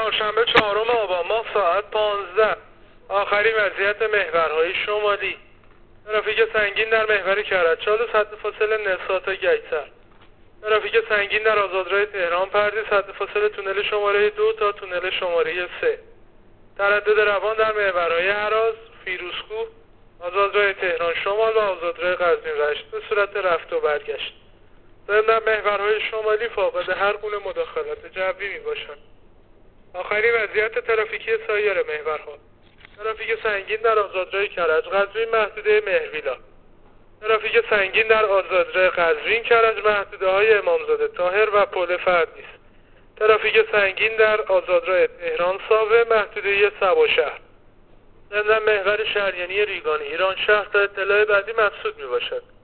چهارشنبه 4 آبان ماه ساعت 15. آخرین وضعیت محورهای شمالی. ترافیک سنگین در محور کرج سد فاصله نسا تا گیسر. ترافیک سنگین در آزادراه تهران پردیس سد فاصله تونل شماره 2 تا تونل شماره 3. تردد روان در محورهای هراز، فیروزکوه، آزادراه تهران شمال و آزادراه قزوین رشت به صورت رفت و برگشت. ضمن محورهای شمالی فاقد هر گونه مداخلت جوی می باشند. آخرین وضعیت ترافیکی سایر محورها. ترافیک سنگین در آزادراه کرج قزوین محدوده مهرویلا. ترافیک سنگین در آزادراه قزوین کرج محدوده های امامزاده طاهر و پل فردیس. ترافیک سنگین در آزادراه تهران ساوه محدوده سباشهر. ضمن محور شهریانی ریگان ایران شهر تا اطلاع بعدی مبسوط می باشد.